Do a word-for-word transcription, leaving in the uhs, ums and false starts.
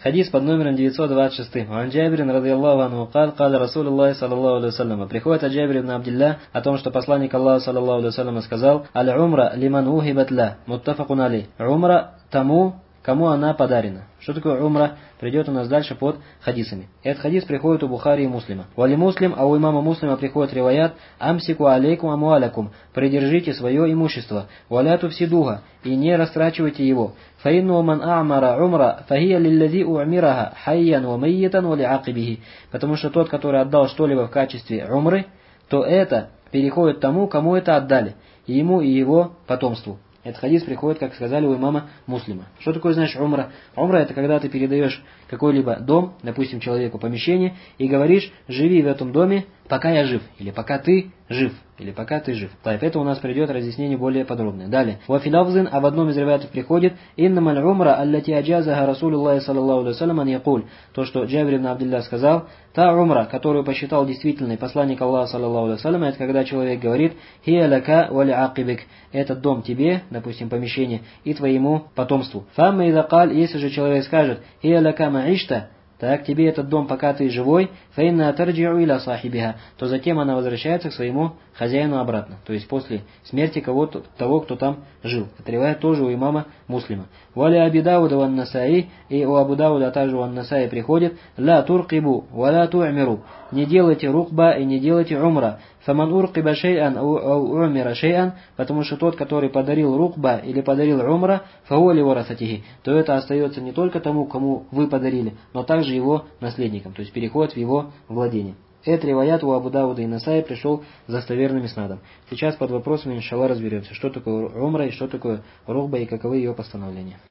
Хадис под номером девятьсот двадцать шесть. Ан Джабирин радийаллаху анху قال قال رسول الله صلى الله عليه وسلم. Приходит от Джабира ибн Абдилля о том, что посланник Аллаха саллаллаху алейхи вассалям сказал: «Аль-умра лиман ухибат ла, муттафакун алейх». Умра тому, кому она подарена. Что такое умра? Придет у нас дальше под хадисами. Этот хадис приходит у Бухари и Муслима. Вали Муслим, а у имама Муслима приходит риваят: «Амсику алейкум амуалякум». Придержите свое имущество. «Валяту всидуха». И не растрачивайте его. «Фаинну ман а'мара умра, фахия лиллади у'мираха, хайян ва майятан ва ли'акибихи». Потому что тот, который отдал что-либо в качестве умры, то это переходит тому, кому это отдали, и ему и его потомству. Этот хадис приходит, как сказали, у имама Муслима. Что такое, знаешь, умра? Умра — это когда ты передаешь какой-либо дом, допустим, человеку помещение, и говоришь: живи в этом доме, пока я жив, или пока ты жив, или пока ты жив. Так, это у нас придет разъяснение более подробное. Далее. Вафилавзин, а в одном из риваятов приходит: иннамаль умра аллати аджазаха Расулуллахи саллаллаху алейхи вассалям ан якуль. То, что Джабир ибн Абдилля сказал, та умра, которую посчитал действительной посланник Аллаха саллаллаху алейхи вассалям, это когда человек говорит: хия лака ва лиакибик. Этот дом тебе, допустим, помещение, и твоему потомству. Фамма ида каль, если же человек скажет: хия лака маишта, так тебе этот дом, пока ты живой, фаинна тарджиу иля сахибиха, то затем она возвращается к своему хозяину обратно. То есть после смерти кого-то, того, кто там жил. Это риваят тоже у имама Муслима. Валя Аби Дауда ван Насаи, и у Абу Дауда также ван Насаи приходит: ла туркибу, валя ту'миру. Не делайте рукба и не делайте умра. Фаман уркиба шей'ан ау умира шей'ан, потому что тот, который подарил рукба или подарил умра, фаули варасатихи, то это остается не только тому, кому вы подарили, но также его наследникам, то есть переходит в его владение. Этот риваят у Абу Дауда и Насаи пришел с достоверным иснадом. Сейчас под вопросами, иншаллах, разберемся, что такое умра и что такое рукба и каковы ее постановления.